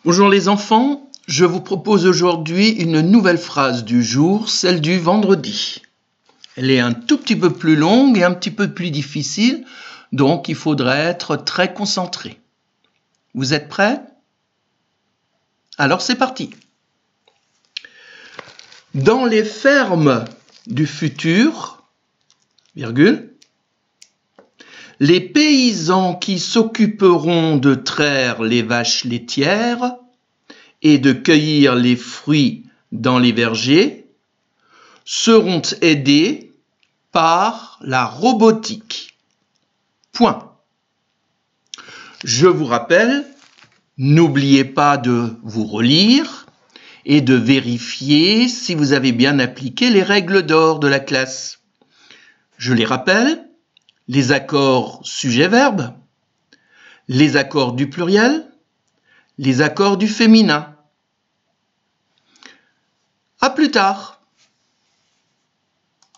Bonjour les enfants, je vous propose aujourd'hui une nouvelle phrase du jour, celle du vendredi. Elle est un tout petit peu plus longue et un petit peu plus difficile, donc il faudra être très concentré. Vous êtes prêts? Alors c'est parti. Dans les fermes du futur, virgule, les paysans qui s'occuperont de traire les vaches laitières et de cueillir les fruits dans les vergers seront aidés par la robotique. Point. Je vous rappelle, n'oubliez pas de vous relire et de vérifier si vous avez bien appliqué les règles d'or de la classe. Je les rappelle, les accords sujet-verbe, les accords du pluriel, les accords du féminin. À plus tard.